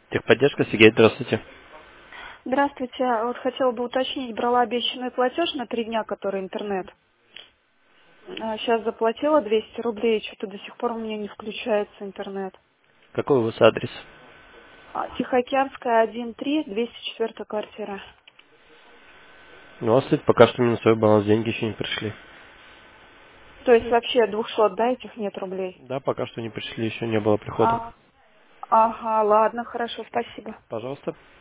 Техподдержка, Сергей, здравствуйте. Здравствуйте. Вот хотела бы уточнить, брала обещанный платеж на 3 дня, который интернет. Сейчас заплатила 200 рублей, что-то до сих пор у меня не включается интернет. Какой у вас адрес? Тихоокеанская, 1-3, 204 квартира. У вас тут пока что минусовой баланс, деньги еще не пришли. То есть вообще 200, да, этих нет рублей? Да, пока что не пришли, еще не было прихода. Ага, ладно, хорошо, спасибо. Пожалуйста.